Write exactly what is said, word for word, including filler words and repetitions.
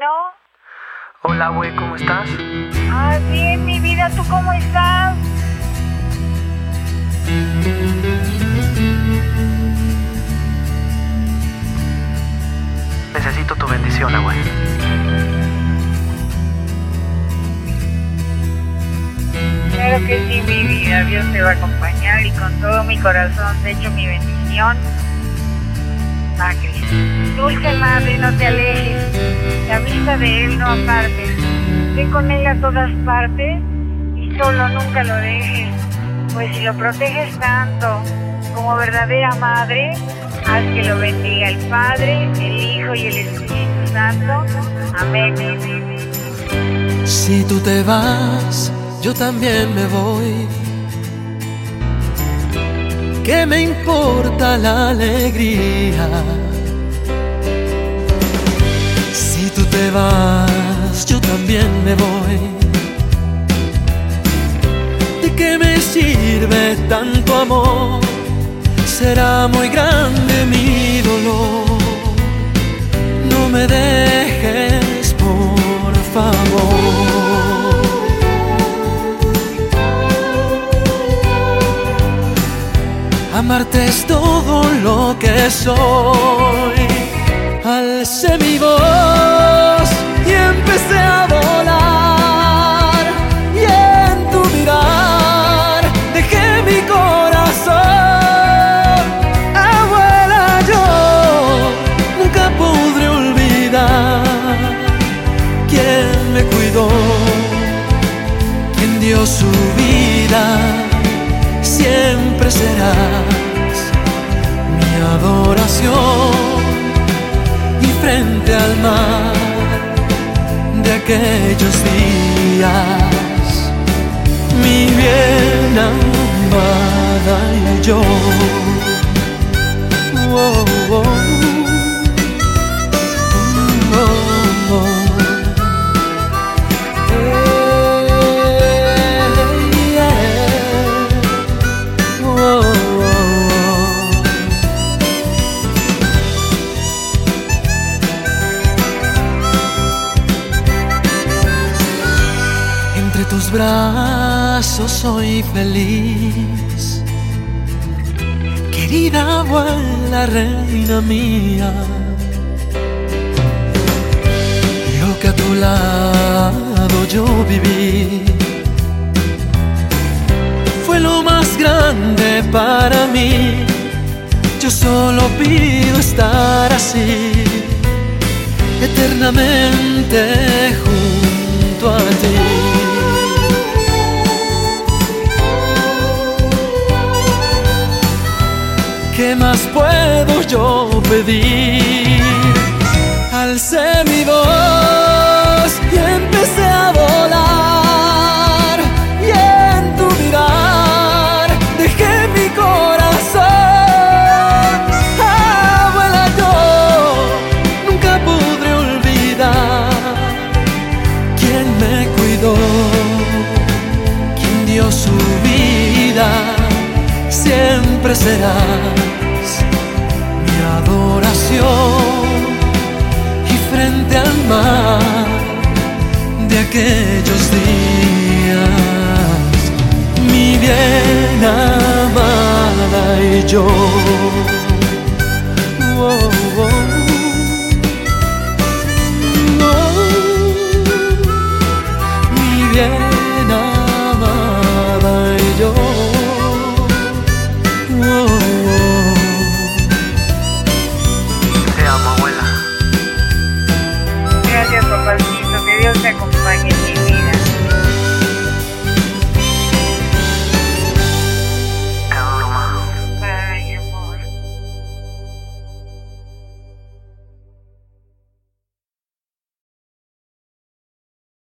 Bueno. Hola, güey, ¿cómo estás? Ah, bien, mi vida, ¿tú cómo estás? Necesito tu bendición, güey. Claro que sí, mi vida, Dios te va a acompañar y con todo mi corazón te echo mi bendición. Ah, Cristo. Dulce Madre, no te alejes, la vista de Él no apartes, ve con Él a todas partes y solo nunca lo dejes, pues si lo proteges tanto como verdadera madre, haz que lo bendiga el Padre, el Hijo y el Espíritu Santo. Amén. Si tú te vas, yo también me voy. ¿Qué me importa la alegría? Si tú te vas, yo también me voy. ¿De qué me sirve tanto amor? Será muy grande mi dolor. No me dejes, por favor. Amarte es todo lo que soy. Alcé mi voz y empecé a volar, y en tu mirar dejé mi corazón. Abuela, yo nunca podré olvidar quién me cuidó, quien dio su vida. Siempre serás mi adoración, y frente al mar de aquellos días, mi bien amada y yo. Oh, oh, oh, oh. Entre tus brazos soy feliz, querida abuela, reina mía. Lo que a tu lado yo viví fue lo más grande para mí. Yo solo pido estar así, eternamente junto a ti. ¿Qué más puedo yo pedir? Alcé mi voz y empecé a volar, y en tu mirar dejé mi corazón. Abuela, yo nunca podré olvidar quién me cuidó, quien dio su vida. Siempre serás mi adoración, y frente al mar de aquellos días, mi bien amada y yo.